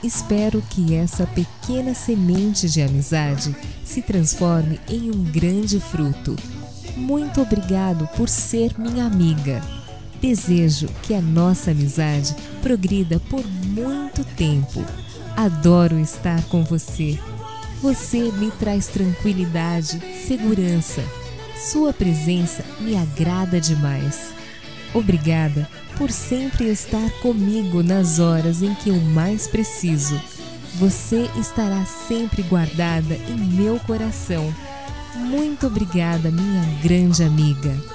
Espero que essa pequena semente de amizade se transforme em um grande fruto. Muito obrigado por ser minha amiga. Desejo que a nossa amizade progrida por muito tempo. Adoro estar com você. Você me traz tranquilidade, segurança. Sua presença me agrada demais. Obrigada por sempre estar comigo nas horas em que eu mais preciso. Você estará sempre guardada em meu coração. Muito obrigada, minha grande amiga.